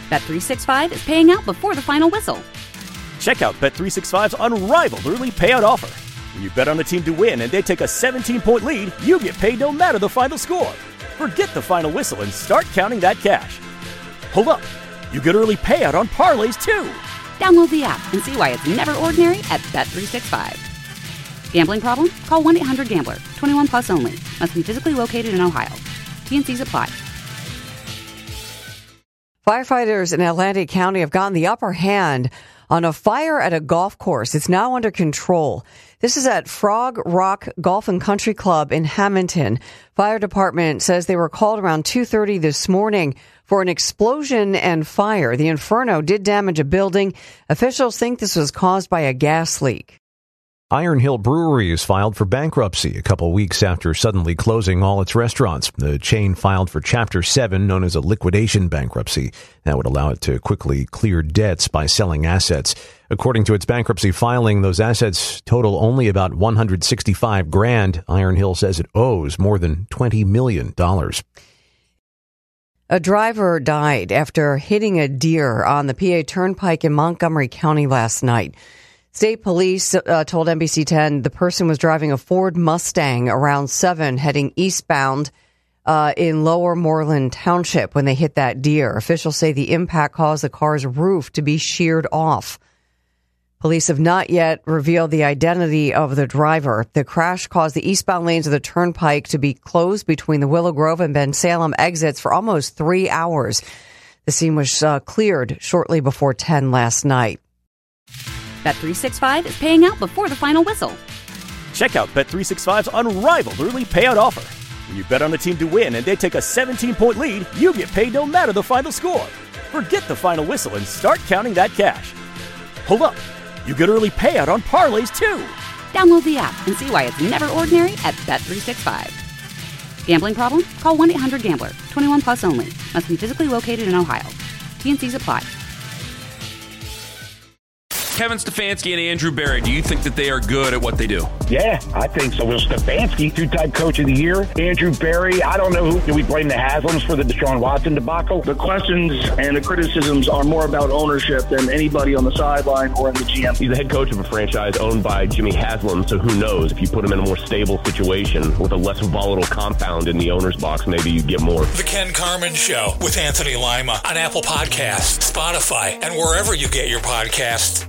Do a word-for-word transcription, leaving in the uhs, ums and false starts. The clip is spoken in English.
Bet three sixty-five is paying out before the final whistle. Check out Bet three sixty-five's unrivaled early payout offer. When you bet on a team to win and they take a seventeen-point lead, you get paid no matter the final score. Forget the final whistle and start counting that cash. Hold up. You get early payout on parlays, too. Download the app and see why it's never ordinary at Bet three sixty-five. Gambling problem? Call one eight hundred gambler. twenty-one plus only. Must be physically located in Ohio. T N Cs apply. Firefighters in Atlantic County have gotten the upper hand on a fire at a golf course. It's now under control. This is at Frog Rock Golf and Country Club in Hamilton. Fire department says they were called around two thirty this morning for an explosion and fire. The inferno did damage a building. Officials think this was caused by a gas leak. Iron Hill Brewery is filed for bankruptcy a couple weeks after suddenly closing all its restaurants. The chain filed for Chapter seven, known as a liquidation bankruptcy. That would allow it to quickly clear debts by selling assets. According to its bankruptcy filing, those assets total only about one hundred sixty-five grand. Iron Hill says it owes more than twenty million dollars. A driver died after hitting a deer on the P A Turnpike in Montgomery County last night. State police uh, told N B C ten the person was driving a Ford Mustang around seven heading eastbound uh, in Lower Moreland Township when they hit that deer. Officials say the impact caused the car's roof to be sheared off. Police have not yet revealed the identity of the driver. The crash caused the eastbound lanes of the turnpike to be closed between the Willow Grove and Ben Salem exits for almost three hours. The scene was uh, cleared shortly before ten last night. Bet three sixty-five is paying out before the final whistle. Check out Bet three sixty-five's unrivaled early payout offer. When you bet on a team to win and they take a seventeen-point lead, you get paid no matter the final score. Forget the final whistle and start counting that cash. Hold up. You get early payout on parlays, too. Download the app and see why it's never ordinary at Bet three sixty-five. Gambling problem? Call one eight hundred gambler. twenty-one plus only. Must be physically located in Ohio. T N Cs apply. Kevin Stefanski and Andrew Berry, do you think that they are good at what they do? Yeah, I think so. Will Stefanski, two-time coach of the year. Andrew Berry, I don't know who. Do we blame the Haslams for the Deshaun Watson debacle? The questions and the criticisms are more about ownership than anybody on the sideline or in the G M. He's the head coach of a franchise owned by Jimmy Haslam, so who knows? If you put him in a more stable situation with a less volatile compound in the owner's box, maybe you get more. The Ken Carman Show with Anthony Lima on Apple Podcasts, Spotify, and wherever you get your podcasts.